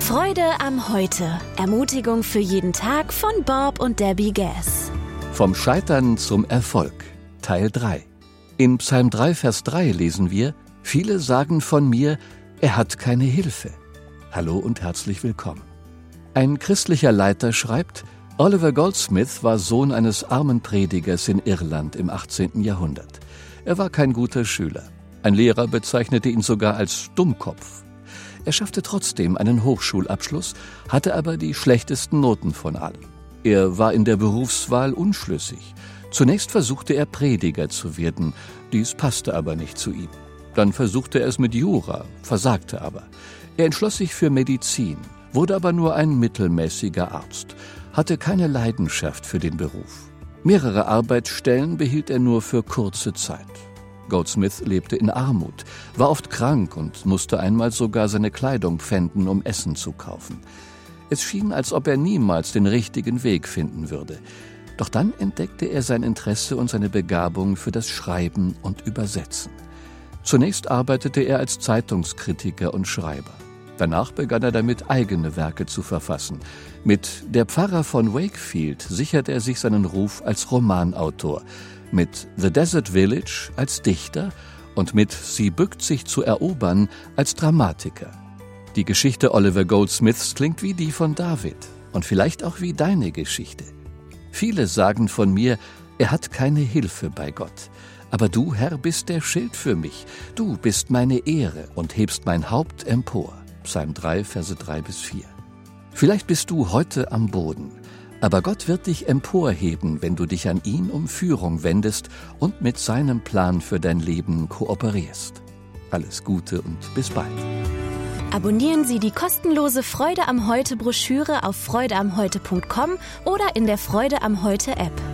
Freude am Heute. Ermutigung für jeden Tag von Bob und Debbie Gass. Vom Scheitern zum Erfolg, Teil 3. In Psalm 3, Vers 3 lesen wir: Viele sagen von mir, er hat keine Hilfe. Hallo und herzlich willkommen. Ein christlicher Leiter schreibt, Oliver Goldsmith war Sohn eines armen Predigers in Irland im 18. Jahrhundert. Er war kein guter Schüler. Ein Lehrer bezeichnete ihn sogar als Dummkopf. Er schaffte trotzdem einen Hochschulabschluss, hatte aber die schlechtesten Noten von allen. Er war in der Berufswahl unschlüssig. Zunächst versuchte er, Prediger zu werden. Dies passte aber nicht zu ihm. Dann versuchte er es mit Jura, versagte aber. Er entschloss sich für Medizin, wurde aber nur ein mittelmäßiger Arzt, hatte keine Leidenschaft für den Beruf. Mehrere Arbeitsstellen behielt er nur für kurze Zeit. Goldsmith lebte in Armut, war oft krank und musste einmal sogar seine Kleidung pfänden, um Essen zu kaufen. Es schien, als ob er niemals den richtigen Weg finden würde. Doch dann entdeckte er sein Interesse und seine Begabung für das Schreiben und Übersetzen. Zunächst arbeitete er als Zeitungskritiker und Schreiber. Danach begann er damit, eigene Werke zu verfassen. Mit Der Pfarrer von Wakefield sicherte er sich seinen Ruf als Romanautor, mit The Desert Village als Dichter und mit Sie bückt sich zu erobern als Dramatiker. Die Geschichte Oliver Goldsmiths klingt wie die von David und vielleicht auch wie deine Geschichte. Viele sagen von mir, er hat keine Hilfe bei Gott. Aber du, Herr, bist der Schild für mich. Du bist meine Ehre und hebst mein Haupt empor. Psalm 3, Verse 3-4. Vielleicht bist du heute am Boden, aber Gott wird dich emporheben, wenn du dich an ihn um Führung wendest und mit seinem Plan für dein Leben kooperierst. Alles Gute und bis bald. Abonnieren Sie die kostenlose Freude am Heute Broschüre auf freudeamheute.com oder in der Freude am Heute App.